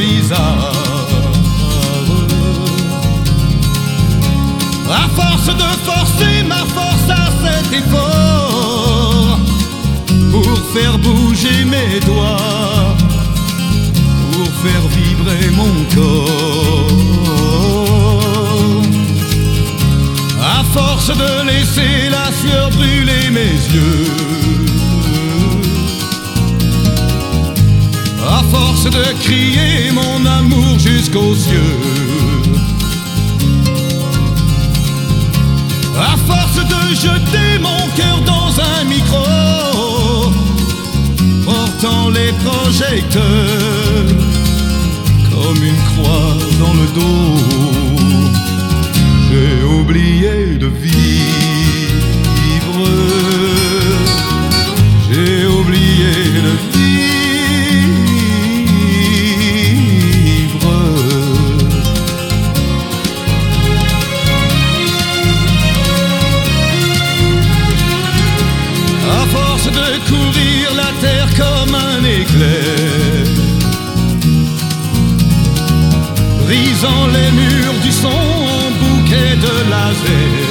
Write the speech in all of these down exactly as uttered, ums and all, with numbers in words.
bizarre. À force de forcer ma force à cet effort, pour faire bouger mes doigts, pour faire vibrer mon corps. À force de laisser la sueur brûler mes yeux, à force de crier mon amour jusqu'aux cieux, à force de jeter mon cœur dans un micro, portant les projecteurs comme une croix dans le dos, j'ai oublié de vivre, j'ai oublié de vivre. À force de courir la terre comme un éclair, brisant les murs du son en bouquet de laser.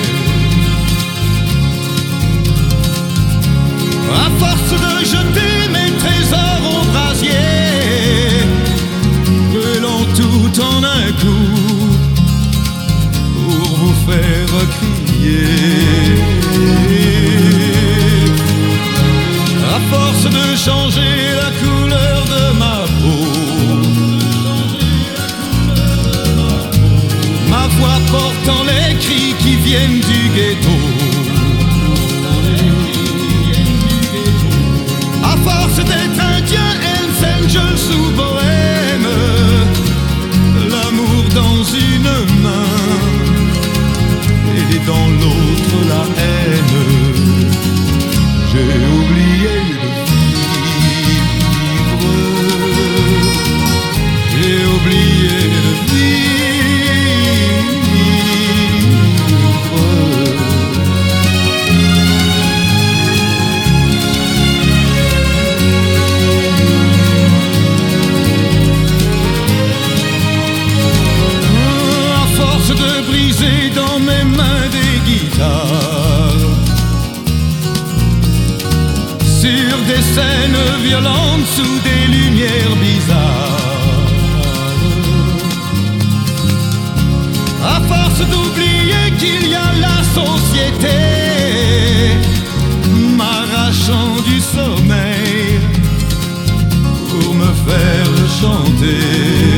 À force de jeter mes trésors au brasier, brûlant tout en un coup pour vous faire crier. À force de changer la couleur de ma peau, ma voix portant les cris qui viennent du ghetto. À force d'être indien, Hells Angels ou bohème, l'amour dans une main et dans l'autre la haine, j'ai oublié de vivre, j'ai oublié de vivre. À force de briser dans mes mains des guitares, sur des scènes violentes sous des lumières bizarres, à force d'oublier qu'il y a la société, m'arrachant du sommeil pour me faire chanter.